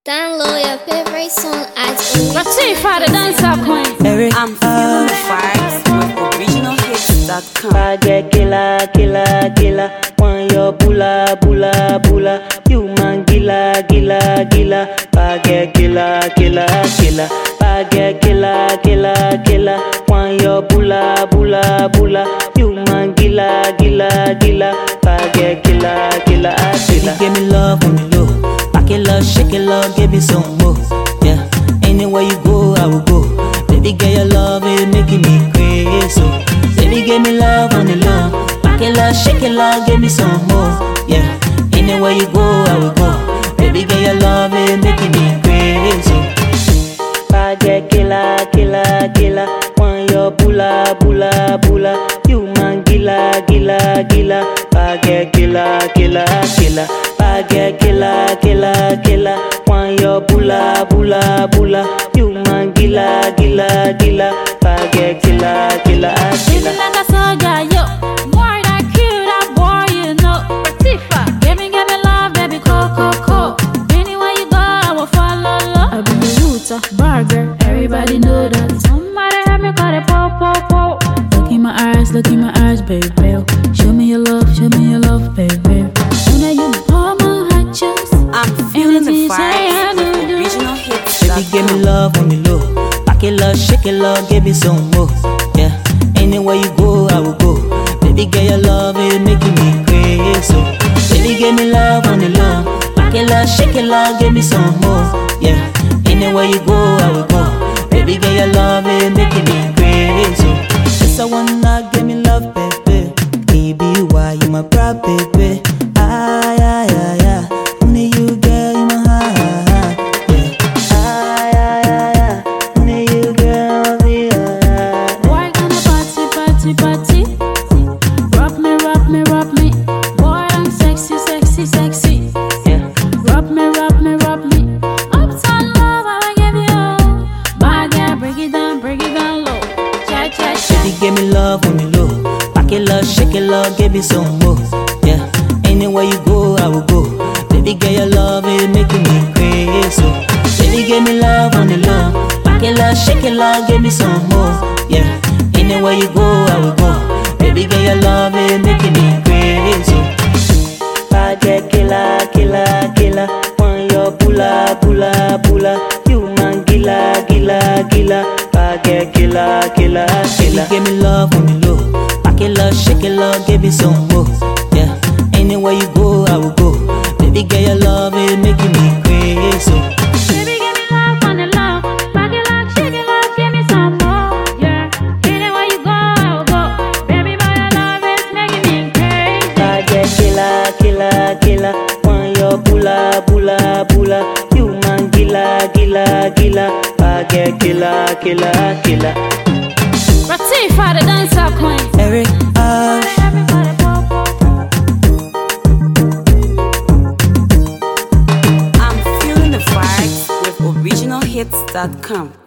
Download your favorite song at Ratifa, the dancer queen. Eric, I'm feeling the vibes with originalhits.com. I get killer, killer, killer. Want your bula, bula, bula. You man gila, gila, gila. I get killer, killer, killer. I get killer, killer, killer. Want your bula, bula, bula. You man gila, gila, gila. I get killer, killer, killer. Give me love on the low. Pack it love, shake it love, give me some more. Yeah, anywhere you go, I will go. Baby, girl, your love is making me crazy. So, baby, give me love on the low. Pack it love, shake it love, give me some more. Yeah, anywhere you go, I will go. Baby, girl, your love is making me crazy. I get killer, killer, killer. Want your bula, bula, bula. You man gila, gila, gila. I get killer, killer, killer. I get killer, killer, killer. Want your bula, bula, bula. You man gila, gila, gila. I get killer, killer, Give me killer. like a soldier, yo. More that cute, that boy, you know. Ratifa, give me love, baby, co. Anywhere you go, I will follow. I be the rooter, burger. Everybody know that. Somebody help me call it po. Look in my eyes, baby. Show me your love, baby. Know you all my hot juice. I'm feeling the vibes with Baby, originalhits.com. give me love on the low. Pack it love, shake it love, give me some more. Yeah, anywhere you go, I will go. Baby, girl, your love is making me crazy. So, baby, give me love on the low. Pack it love, shake it love, give me some more. Yeah, anywhere you go, I will go. Baby, girl, your love is making me crazy. Yes, I wanna give me love, baby. Baby, why you my proud baby? Only you, girl, you my heart. Yeah. Only you, girl, be Boy, gonna party. Rock me. Boy, I'm sexy. yeah. Rock me. Uptown love, I will give you. My girl, break it down low. Cha. Baby, give me love on the low. Pack it love, shake it love, give me some more. Yeah, anywhere you go, I will go. Baby, girl, your love is making me crazy. So, baby, give me love on the low. Pack it love, shake it love, give me some more. Yeah, anywhere you go, I will go. Baby, girl, your love is making me crazy. I get killer. Want your bula, bula, bula. You man gila. I get killer. Give me love on the low. Pack it love, shake it love, give me some more. Yeah, anywhere you go, I will go. Baby, girl, your love is making me crazy. Baby, give me love on the low. Back it up, shake it up, give me some more. Yeah, anywhere you go, I will go. Baby, boy, your love is making me crazy. I get killer. Want your bula, bula, bula. You man gila. I get killer. Ratifa, the dancer queen. Eric, I'm feeling the vibes with originalhits.com.